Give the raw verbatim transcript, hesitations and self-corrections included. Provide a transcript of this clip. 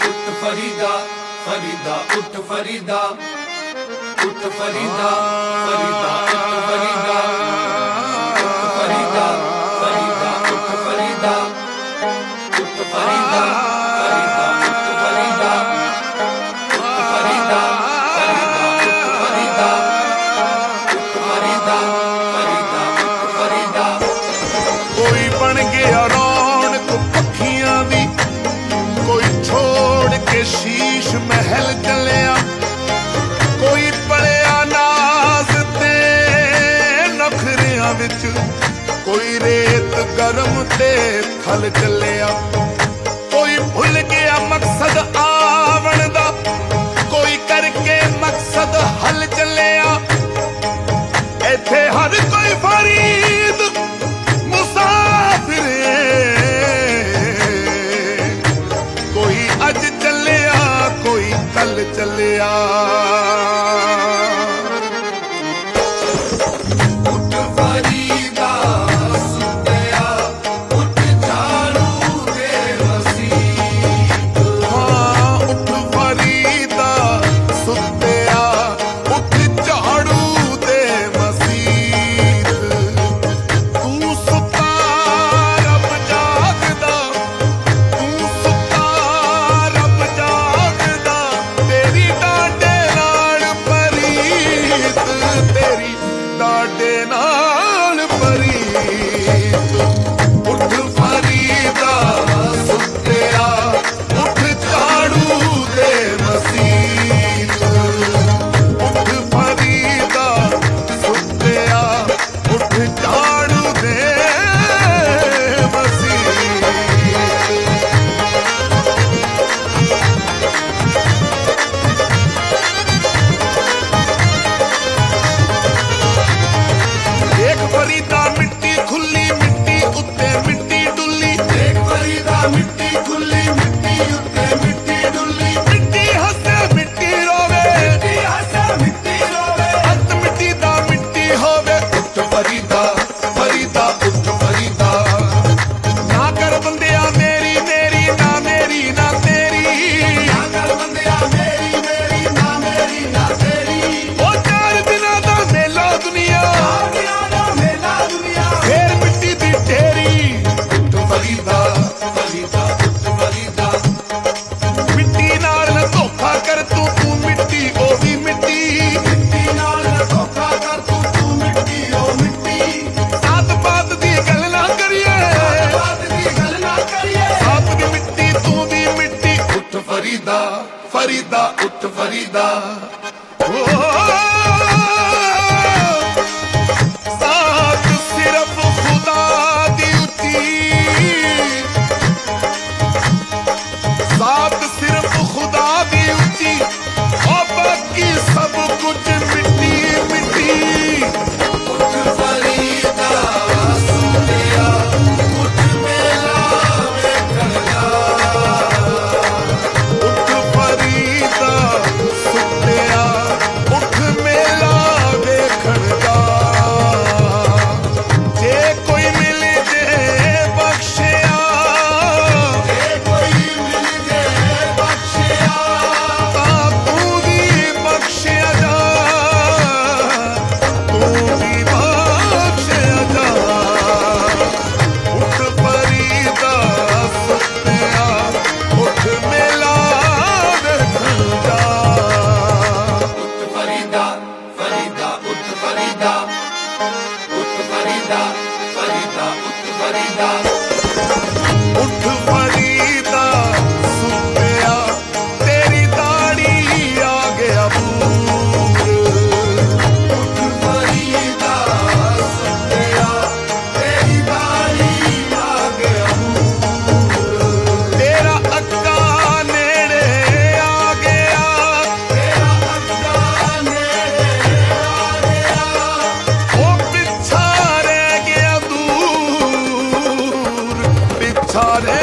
उठ फरीदा फरीदा उठ फरीदा उठ फरीदा फरीदा उठ फरीदा उठ फरीदा फरीदा उठ फरीदा उठ फरीदा फरीदा उठ फरीदा उठ फरीदा फरीदा उठ फरीदा उठ फरीदा फरीदा उठ फरीदा। कोई बन गया रौनक पखियां दी, कोई छोड़ के शीश महल चलिया, कोई पड़िया नाज ते नखरियां विच, कोई रेत गरम ते थल चलिया, कोई भुल गया मकसद आवण दा, कोई करके मकसद हल चलिया। इत्थे हर कोई फरीद मुसाफिर, कोई अज चलिया कोई कल चलिया। उठ फरीदा सुत्तिया उठ झाड़ू दे मसीत, हाँ उठ फरीदा सुत्तिया उठ झाड़ू दे मसीत। तू सुता रब जागदा, तू सुता रब जागदा, तेरी डांडे नाल परीत, तेरी डांडे नाल परीत। उठ फरीदा सुत्तिया उठ झाड़ू दे मसीत, उठ फरीदा सुत्तिया उठ झाड़ू दे मसीत। देख फरीदा मिट्टी खुली मिट्टी उत्ते मिट्टी डुल्ली, देख फरीदा मिट्टी खुली मिट्टी उत्ते मिट्टी डुल्ली, मिट्टी हसे मिट्टी रोवे, मिट्टी हसे मिट्टी रोवे। अंत मिट्टी दा मिट्टी होवे। उठ फरीदा फरीदा उठ फरीदा, ना कर बंदिया मेरी मेरी ना मेरी ना तेरी, ना कर बंदिया मेरी मेरी ना मेरी ना तेरी। ओ चार दिनां दा मेला दुनिया, आगिया दा मेला दुनिया, फेर मिट्टी दी ढेरी। उठ फरीदा फरीदा उठ फरीदा, मिट्टी नाल ना धोखा कर तू, तू मिट्टी ओ भी मिट्टी, मिट्टी नाल धोखा कर तू तू मिट्टी ओ मिट्टी। सात पात दी गल ना करिए, बात दी गल ना करिए, सात दी मिट्टी तू भी मिट्टी। उठ फरीदा फरीदा उठ फरीदा। ओ सात सिर्फ खुदा दी उची, सात सिर्फ खुदा दी उची, और बाकी सब कुछ मिट्टी मिट्टी। उठ फरीदा सुत्तिया उठ मेला वेखण जा, उठ फरीदा सुत्तिया उठ मेला वेखण जा। जे कोई मिल जे बख्शिया, जे कोई मिल जे बख्शिया, तां तू भी बख्शिया जा, तू भी बख्शिया जा। उठ फरीदा सुत्तिया उठ मेला वेखण जा। उठ फरीदा फरीदा उठ फरीदा उठ फरीदा फरीदा उठ फरीदा। उठ फरीदा सुत्तिया तेरी दाढ़ी आ गया पूर, उठ फरीदा सुत्तिया तेरी दाढ़ी आ गया पूर, तेरा अक्का नेड़े आ गया, तेरा अक्का नेड़े आ गया, ओ पिछा रह गया दूर, पिछा रह